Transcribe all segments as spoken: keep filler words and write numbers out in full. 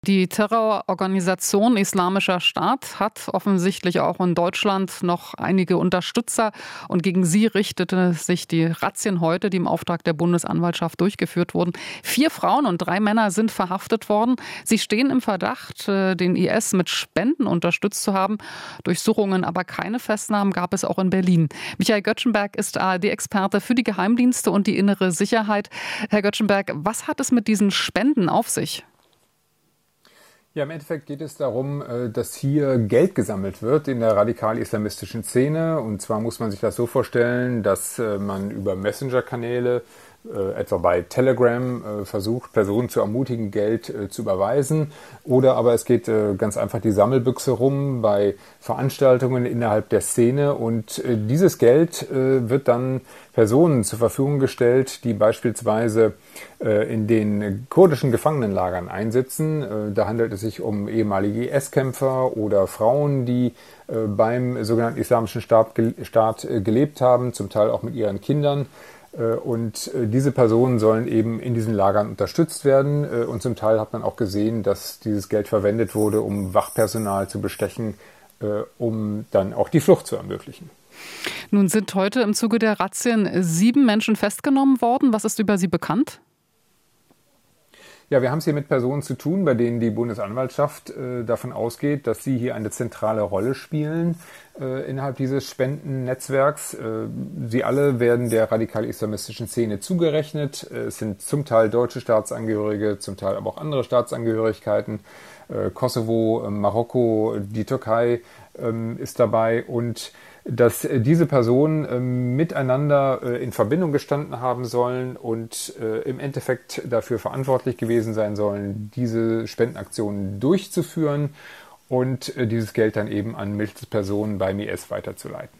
Die Terrororganisation Islamischer Staat hat offensichtlich auch in Deutschland noch einige Unterstützer und gegen sie richtete sich die Razzien heute, die im Auftrag der Bundesanwaltschaft durchgeführt wurden. Vier Frauen und drei Männer sind verhaftet worden. Sie stehen im Verdacht, den I S mit Spenden unterstützt zu haben. Durchsuchungen, aber keine Festnahmen gab es auch in Berlin. Michael Göttschenberg ist A R D-Experte für die Geheimdienste und die innere Sicherheit. Herr Göttschenberg, was hat es mit diesen Spenden auf sich? Ja, im Endeffekt geht es darum, dass hier Geld gesammelt wird in der radikal-islamistischen Szene. Und zwar muss man sich das so vorstellen, dass man über Messenger-Kanäle, etwa bei Telegram, versucht, Personen zu ermutigen, Geld zu überweisen. Oder aber es geht ganz einfach die Sammelbüchse rum bei Veranstaltungen innerhalb der Szene. Und dieses Geld wird dann Personen zur Verfügung gestellt, die beispielsweise in den kurdischen Gefangenenlagern einsitzen. Da handelt es sich um ehemalige I S-Kämpfer oder Frauen, die beim sogenannten Islamischen Staat gelebt haben, zum Teil auch mit ihren Kindern. Und diese Personen sollen eben in diesen Lagern unterstützt werden. Und zum Teil hat man auch gesehen, dass dieses Geld verwendet wurde, um Wachpersonal zu bestechen, um dann auch die Flucht zu ermöglichen. Nun sind heute im Zuge der Razzien sieben Menschen festgenommen worden. Was ist über sie bekannt? Ja, wir haben es hier mit Personen zu tun, bei denen die Bundesanwaltschaft äh, davon ausgeht, dass sie hier eine zentrale Rolle spielen äh, innerhalb dieses Spendennetzwerks. Äh, sie alle werden der radikal-islamistischen Szene zugerechnet. Äh, es sind zum Teil deutsche Staatsangehörige, zum Teil aber auch andere Staatsangehörigkeiten. Äh, Kosovo, äh, Marokko, die Türkei äh, ist dabei und dass diese Personen äh, miteinander äh, in Verbindung gestanden haben sollen und äh, im Endeffekt dafür verantwortlich gewesen sein sollen, diese Spendenaktionen durchzuführen und äh, dieses Geld dann eben an Mittelspersonen beim I S weiterzuleiten.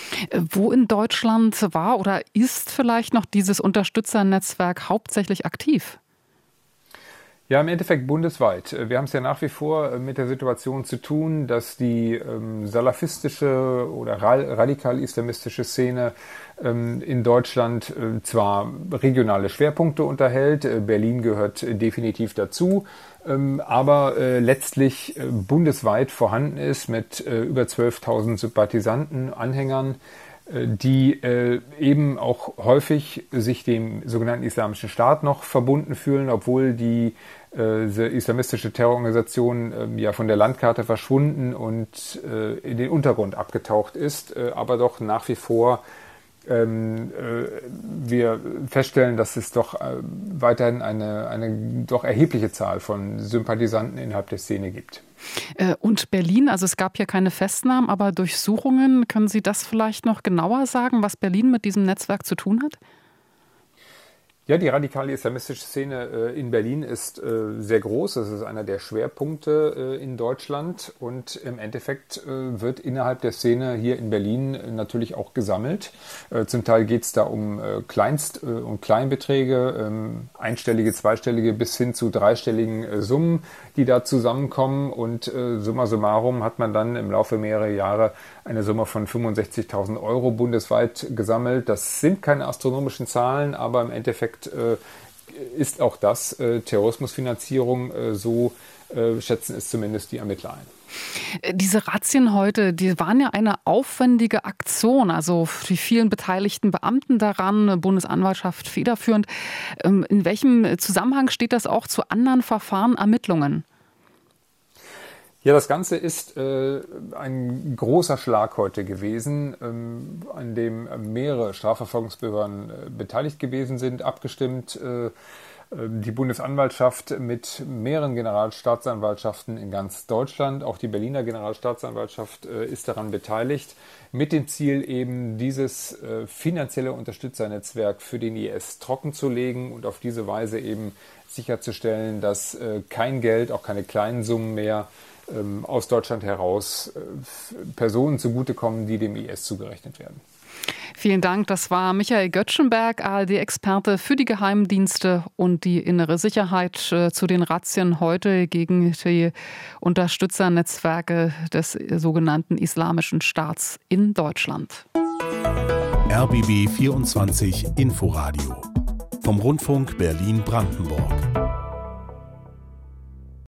Wo in Deutschland war oder ist vielleicht noch dieses Unterstützernetzwerk hauptsächlich aktiv? Ja, im Endeffekt bundesweit. Wir haben es ja nach wie vor mit der Situation zu tun, dass die ähm, salafistische oder radikal-islamistische Szene ähm, in Deutschland äh, zwar regionale Schwerpunkte unterhält, äh, Berlin gehört äh, definitiv dazu, ähm, aber äh, letztlich äh, bundesweit vorhanden ist mit äh, über zwölftausend Sympathisanten, Anhängern, die äh, eben auch häufig sich dem sogenannten Islamischen Staat noch verbunden fühlen, obwohl die äh, islamistische Terrororganisation äh, ja von der Landkarte verschwunden und äh, in den Untergrund abgetaucht ist, äh, aber doch nach wie vor ähm, äh, wir feststellen, dass es doch äh, weiterhin eine, eine doch erhebliche Zahl von Sympathisanten innerhalb der Szene gibt. Und Berlin, also es gab hier keine Festnahmen, aber Durchsuchungen. Können Sie das vielleicht noch genauer sagen, was Berlin mit diesem Netzwerk zu tun hat? Ja, die radikale islamistische Szene in Berlin ist sehr groß. Das ist einer der Schwerpunkte in Deutschland. Und im Endeffekt wird innerhalb der Szene hier in Berlin natürlich auch gesammelt. Zum Teil geht es da um Kleinst- und Kleinbeträge, einstellige, zweistellige bis hin zu dreistelligen Summen, die da zusammenkommen. Und summa summarum hat man dann im Laufe mehrerer Jahre eine Summe von fünfundsechzigtausend Euro bundesweit gesammelt. Das sind keine astronomischen Zahlen, aber im Endeffekt äh, ist auch das äh, Terrorismusfinanzierung, äh, so äh, schätzen es zumindest die Ermittler ein. Diese Razzien heute, die waren ja eine aufwendige Aktion, also die vielen beteiligten Beamten daran, Bundesanwaltschaft federführend. Ähm, in welchem Zusammenhang steht das auch zu anderen Verfahren, Ermittlungen? Ja, das Ganze ist äh, ein großer Schlag heute gewesen, ähm, an dem mehrere Strafverfolgungsbehörden äh, beteiligt gewesen sind, abgestimmt. Äh, die Bundesanwaltschaft mit mehreren Generalstaatsanwaltschaften in ganz Deutschland, auch die Berliner Generalstaatsanwaltschaft äh, ist daran beteiligt, mit dem Ziel eben dieses äh, finanzielle Unterstützernetzwerk für den I S trockenzulegen und auf diese Weise eben sicherzustellen, dass äh, kein Geld, auch keine kleinen Summen mehr aus Deutschland heraus Personen zugutekommen, die dem I S zugerechnet werden. Vielen Dank. Das war Michael Göttschenberg, A R D-Experte für die Geheimdienste und die innere Sicherheit zu den Razzien heute gegen die Unterstützernetzwerke des sogenannten Islamischen Staats in Deutschland. R B B vierundzwanzig Inforadio vom Rundfunk Berlin-Brandenburg.